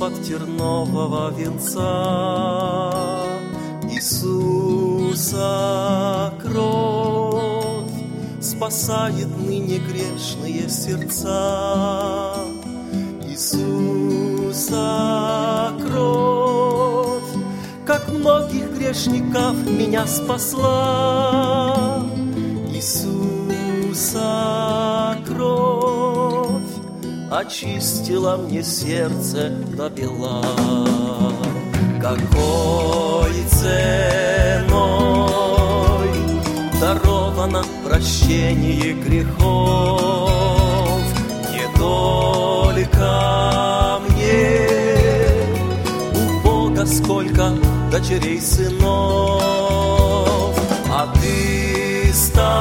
из-под тернового венца. Иисуса кровь спасает ныне грешные сердца. Иисуса кровь, как многих грешников, меня спасла. Иисуса кровь очистила мне сердце до бела. Какой ценой даровано прощение грехов, не только мне, у Бога сколько дочерей, сынов, а ты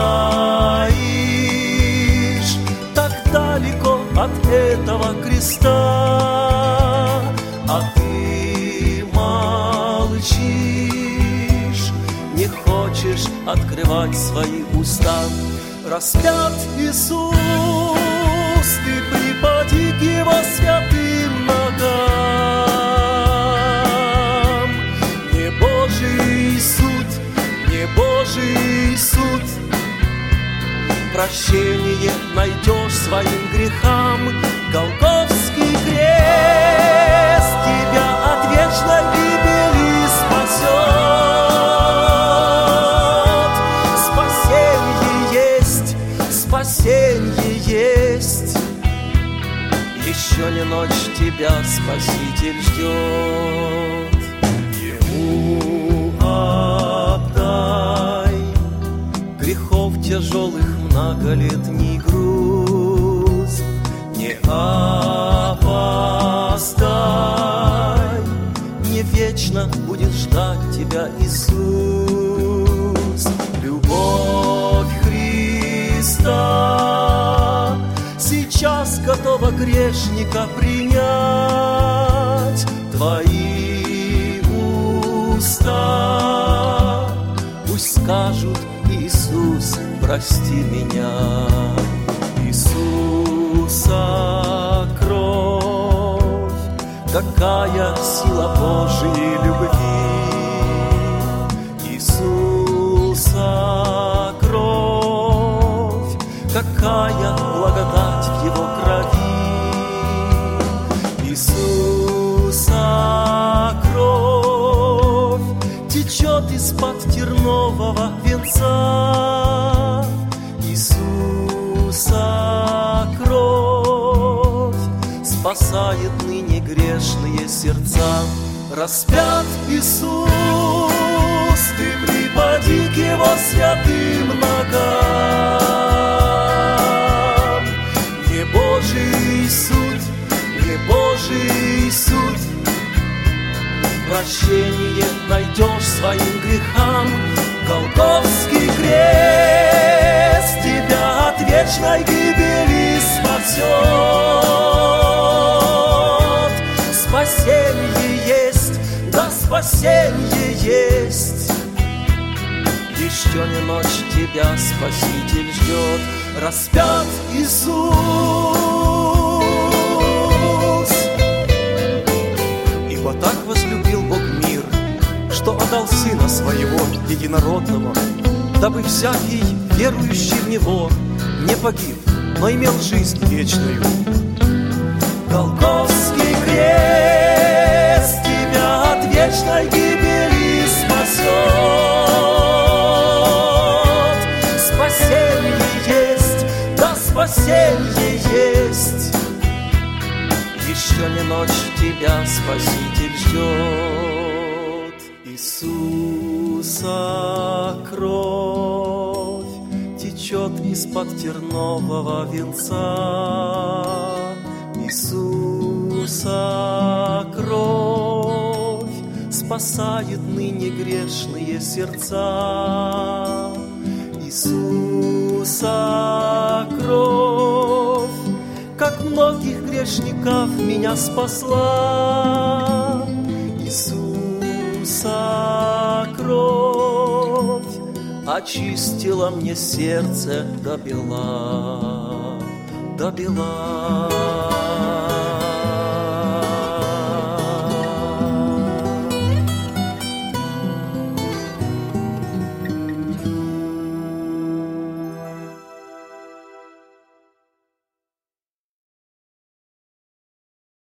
стоишь так далеко от этого креста, а ты молчишь, не хочешь открывать свои уста. Распят Иисус, ты припади к Его святым ногам. Не Божий суд, не Божий суд, прощение найдешь своим грехам. Голгофский крест тебя от вечной гибели спасет. Спасение есть, еще не ночь, тебя Спаситель ждет. Ему отдай грехов тяжелых многолетний груз, не опоздай, не вечно будет ждать тебя Иисус. Любовь Христа сейчас готова грешника принять. Твои уста пусть скажут: Иисус, прости меня. Иисуса кровь, какая сила Божьей любви. Иисуса кровь, какая благодать в Его крови. Иисуса кровь течет из-под тернового венца. Иисуса кровь спасает ныне грешные сердца. Распят Иисус, ты припади к Его святым ногам. Не Божий суд, не Божий суд, прощение найдешь своим грехам. Голгофский крест тебя от вечной гибели спасет. Спасение есть, да, спасение есть, еще не ночь, тебя Спаситель ждет. Распят Иисус. Ибо так возлюбил Бог мир, что отдал Сына Своего Единородного, дабы всякий, верующий в Него, не погиб, но имел жизнь вечную. Голгофский крест тебя от вечной гибели спасет. Спасение есть, да, спасение есть, еще не ночь, тебя Спаситель ждет. Иисуса кровь течет из-под тернового венца. Иисуса кровь спасает ныне грешные сердца. Иисуса кровь, как многих грешников, меня спасла. Иисуса кровь очистила мне сердце до бела, до бела.